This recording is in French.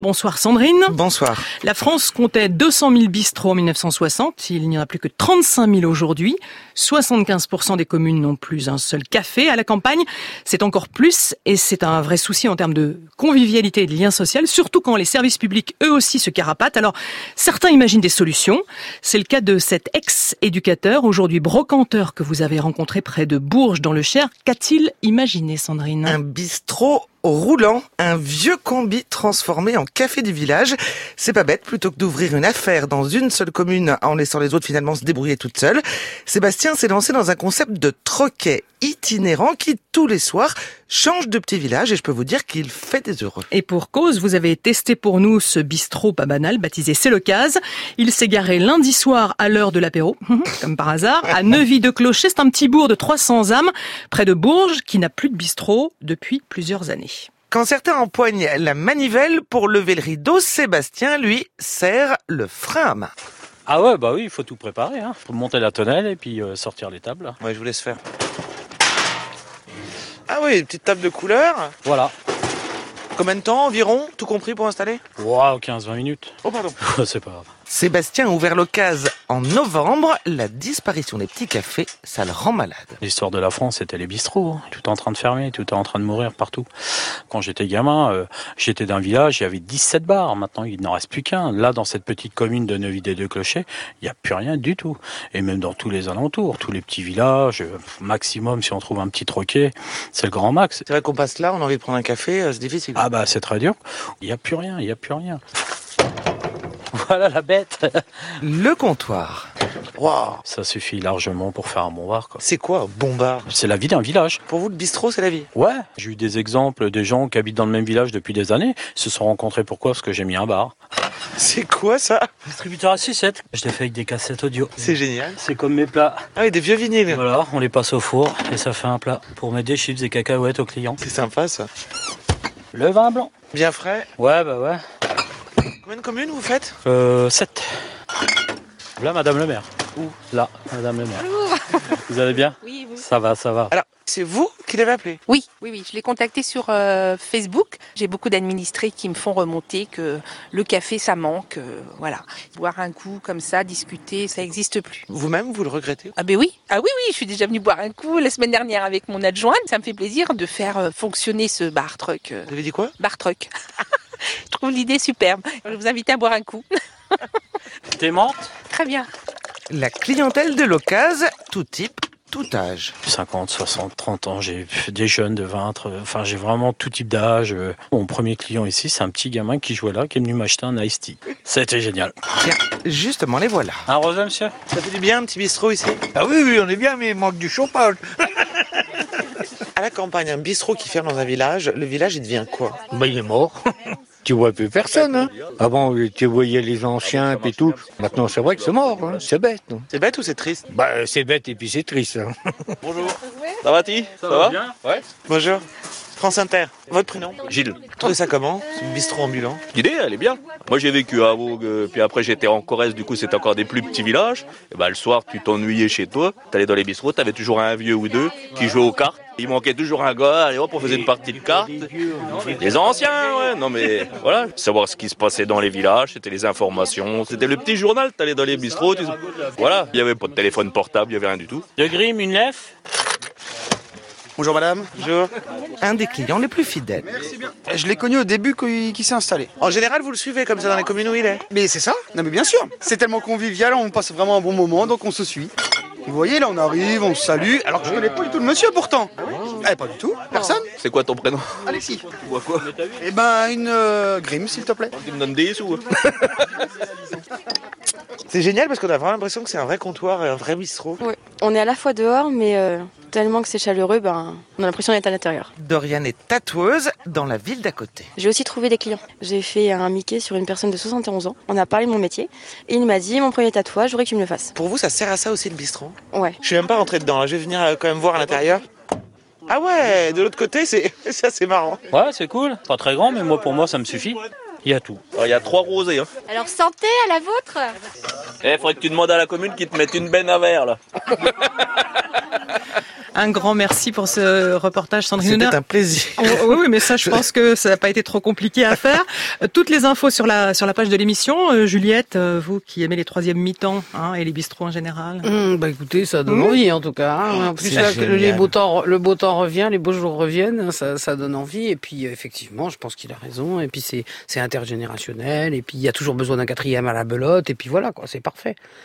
Bonsoir Sandrine. Bonsoir. La France comptait 200 000 bistrots en 1960. Il n'y en a plus que 35 000 aujourd'hui. 75% des communes n'ont plus un seul café. À la campagne, c'est encore plus et c'est un vrai souci en termes de convivialité et de lien social, surtout quand les services publics eux aussi se carapatent. Alors, certains imaginent des solutions. C'est le cas de cet ex-éducateur, aujourd'hui brocanteur que vous avez rencontré près de Bourges dans le Cher. Qu'a-t-il imaginé, Sandrine ? Un bistrot roulant, un vieux combi transformé en café du village. C'est pas bête, plutôt que d'ouvrir une affaire dans une seule commune en laissant les autres finalement se débrouiller toutes seules. Sébastien s'est lancé dans un concept de troquet itinérant qui, tous les soirs, change de petit village et je peux vous dire qu'il fait des heureux. Et pour cause, vous avez testé pour nous ce bistrot pas banal, baptisé C'est l'Occasion. Il s'est garé lundi soir à l'heure de l'apéro, comme par hasard, à Neuvy-de-Clocher. C'est un petit bourg de 300 âmes, près de Bourges, qui n'a plus de bistrot depuis plusieurs années. Quand certains empoignent la manivelle pour lever le rideau, Sébastien, lui, serre le frein à main. Ah ouais, bah oui, il faut tout préparer. Faut monter la tonnelle et puis sortir les tables. Ouais, je vous laisse faire. Ah oui, une petite table de couleur. Voilà. Combien de temps environ, tout compris pour installer ? Wow, 15-20 minutes. Oh pardon. C'est pas grave. Sébastien a ouvert l'Occasion en novembre. La disparition des petits cafés, ça le rend malade. L'histoire de la France, c'était les bistrots. Tout en train de fermer, tout en train de mourir partout. Quand j'étais gamin, j'étais d'un village, il y avait 17 bars. Maintenant, il n'en reste plus qu'un. Là, dans cette petite commune de Neuvy-de-Clocher, il n'y a plus rien du tout. Et même dans tous les alentours, tous les petits villages, maximum, si on trouve un petit troquet, c'est le grand max. C'est vrai qu'on passe là, on a envie de prendre un café, c'est difficile. Ah bah, c'est très dur. Il n'y a plus rien, il n'y a plus rien. Voilà la bête. Le comptoir. Waouh. Ça suffit largement pour faire un bon bar, quoi. C'est quoi, bon bar ? C'est la vie d'un village. Pour vous, le bistrot, c'est la vie ? Ouais. J'ai eu des exemples des gens qui habitent dans le même village depuis des années. Ils se sont rencontrés pourquoi ? Parce que j'ai mis un bar. C'est quoi ça ? Distributeur à sucette. Je l'ai fait avec des cassettes audio. C'est génial. C'est comme mes plats. Ah oui, des vieux vinyles. Voilà, on les passe au four et ça fait un plat pour mettre des chips et cacahuètes aux clients. C'est sympa ça. Le vin blanc. Bien frais. Ouais, bah ouais. Combien de communes vous faites ? 7. Là, Madame le maire. Où ? Là, Madame le maire. Bonjour. Vous allez bien ? Oui, vous. Ça va, ça va. Alors, c'est vous qui l'avez appelé ? Oui. Je l'ai contacté sur Facebook. J'ai beaucoup d'administrés qui me font remonter que le café, ça manque. Voilà. Boire un coup comme ça, discuter, ça n'existe plus. Vous-même, vous le regrettez ? Ah ben oui. Ah oui, je suis déjà venue boire un coup la semaine dernière avec mon adjointe. Ça me fait plaisir de faire fonctionner ce bar truck. Vous avez dit quoi ? Bar truck. Je trouve l'idée superbe. Je vous invite à boire un coup. T'es menthe ? Très bien. La clientèle de l'Occasion, tout type, tout âge. 50, 60, 30 ans, j'ai des jeunes de 20, enfin j'ai vraiment tout type d'âge. Mon premier client ici, c'est un petit gamin qui jouait là, qui est venu m'acheter un iced tea. C'était génial. Tiens, justement, les voilà. Un rosé, monsieur ? Ça fait du bien, un petit bistrot ici ? Ah oui, on est bien, mais il manque du chauffage. À la campagne, un bistrot qui ferme dans un village, le village, il devient quoi ? Ben, il est mort. Tu vois plus personne, hein. Avant, tu voyais les anciens et tout. Maintenant, c'est vrai que c'est mort, hein. C'est bête. Non. C'est bête ou c'est triste ? Bah, c'est bête et puis c'est triste. Hein. Bonjour. Ça va, Ti ? Ça va bien ? Ouais. Bonjour. France Inter. Votre prénom ? Gilles. Vous trouvez ça comment, ce bistrot ambulant ? L'idée, elle est bien. Moi, j'ai vécu à Vogue, puis après, j'étais en Corrèze, du coup, c'était encore des plus petits villages. Et ben, le soir, tu t'ennuyais chez toi, t'allais dans les bistrots, t'avais toujours un vieux ou deux qui jouaient aux cartes. Il manquait toujours un gars, allez hop, on faisait une partie de cartes. Les anciens, ouais. Non, mais voilà. Savoir ce qui se passait dans les villages, c'était les informations. C'était le petit journal, t'allais dans les bistrots. Voilà. Il n'y avait pas de téléphone portable, il n'y avait rien du tout. De Grimm, une lèvre ? Bonjour madame. Bonjour. Un des clients les plus fidèles. Je l'ai connu au début qu'il s'est installé. En général, vous le suivez comme ça dans les communes où il est ? Mais c'est ça. Non mais bien sûr. C'est tellement convivial, on passe vraiment un bon moment, donc on se suit. Vous voyez, là on arrive, on se salue, alors que je connais pas du tout le monsieur pourtant. Pas du tout, personne. C'est quoi ton prénom ? Alexis. Tu vois quoi ? Eh ben une Grimm s'il te plaît. Tu me donnes des sous. C'est génial parce qu'on a vraiment l'impression que c'est un vrai comptoir et un vrai bistrot. Oui, on est à la fois dehors, mais tellement que c'est chaleureux, on a l'impression d'être à l'intérieur. Dorian est tatoueuse dans la ville d'à côté. J'ai aussi trouvé des clients. J'ai fait un Mickey sur une personne de 71 ans. On a parlé de mon métier et il m'a dit mon premier tatouage, je voudrais que tu me le fasses. Pour vous, ça sert à ça aussi le bistrot ? Ouais. Je suis même pas rentré dedans, là. Je vais venir quand même voir à l'intérieur. Ah ouais, de l'autre côté, c'est assez marrant. Ouais, c'est cool. Pas très grand, mais pour moi, ça me suffit. Il y a tout. Il y a 3 rosés. Hein. Alors santé à la vôtre. Faudrait que tu demandes à la commune qu'ils te mettent une benne à verre, là. Un grand merci pour ce reportage, Sandrine Hüner. C'était un plaisir. Oui, mais ça, je pense que ça n'a pas été trop compliqué à faire. Toutes les infos sur la page de l'émission. Juliette, vous qui aimez les troisièmes mi-temps et les bistrots en général. Écoutez, ça donne envie en tout cas. En plus, là, le beau temps revient, les beaux jours reviennent, ça donne envie. Et puis, effectivement, je pense qu'il a raison. Et puis, c'est intergénérationnel. Et puis, il y a toujours besoin d'un quatrième à la belote. Et puis voilà, quoi, c'est parfait.